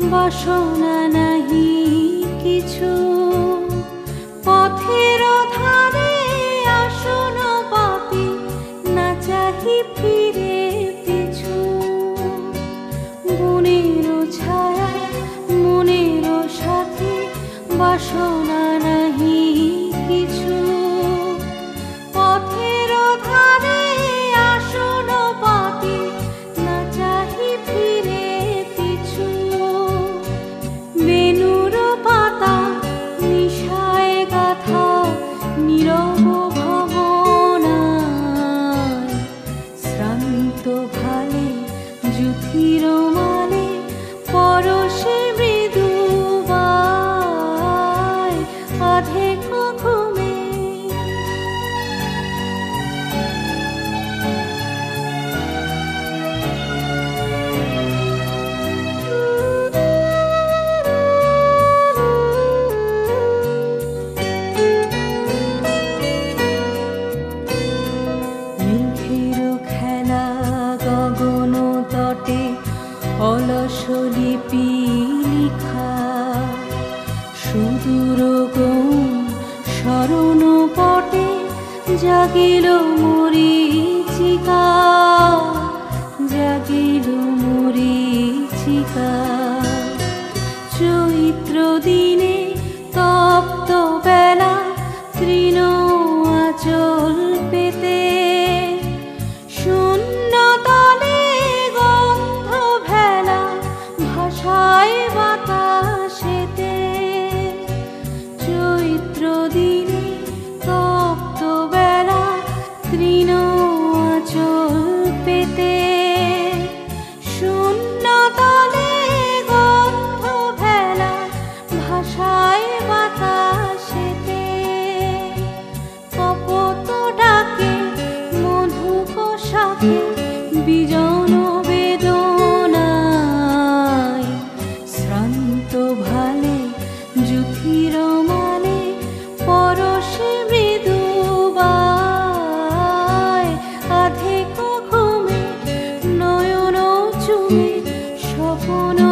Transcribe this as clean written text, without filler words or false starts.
বাসনা নাহি কিছু, পথের ধারে আসন পাতি না চাহি ফিরে পিছু। বনের ছায়া মনের সাথে বাসনা নাহি কিছু, পথের ধারে আসন পাতি না চাহি ফিরে পিছু। বেনুর পাতা নিশায় গাথা নীরব ভাবনায়, শ্রান্ত ভালে যুথির মালে পরশে মৃদু বায় আধেক ঘুমে। মেঘের খেলা গগন তটে অলস লিপি লিখা, সুদূর গৌণ স্মরণ পটে জাগিল মরীচিকা, জাগিল মরীচিকা। চৈত্র দিনে তপ্ত বেলা তৃণ আঁচল পেতে, শূন্য তলে গন্ধ ভেলা ভাষায় বাতাসেতে। চৈত্র দিনে তপ্ত বেলা তৃণ আঁচল পেতে, শূন্য তলে গন্ধ ভেলা ভাষায় বাতাসেতে। কপোত ডাকে মধুক শাখে বিজন বেদনায়, শ্রান্ত ভালে যুথির মালে পরশে মৃদু বায় আধেক ঘুমে। নয়ন চুমে স্বপন